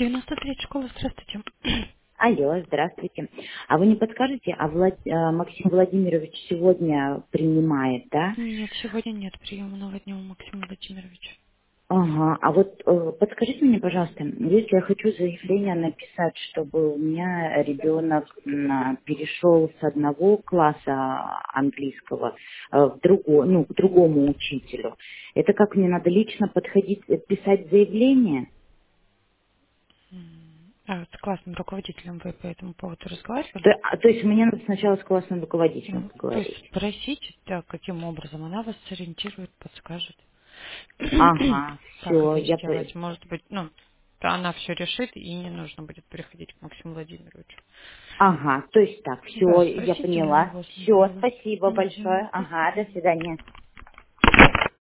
93 школа, здравствуйте. Алло, здравствуйте. А вы не подскажете, Максим Владимирович сегодня принимает, да? Нет, сегодня нет приемного дня у Максима Владимировича. Ага, а вот подскажите мне, пожалуйста, если я хочу заявление написать, чтобы у меня ребенок перешел с одного класса английского в другой, ну, к другому учителю, это как мне надо лично подходить, писать заявление? А вот с классным руководителем вы по этому поводу разговаривали? То есть мне надо сначала с классным руководителем Ну, вы поговорить? спросите, да, каким образом она вас сориентирует, подскажет, Ага, как все, это сделать. Может быть, ну, она все решит, и не нужно будет переходить к Максиму Владимировичу. Ага, то есть так, Да, все, я спросите у поняла. него Все, сначала. спасибо большое. До Ага, до свидания. свидания.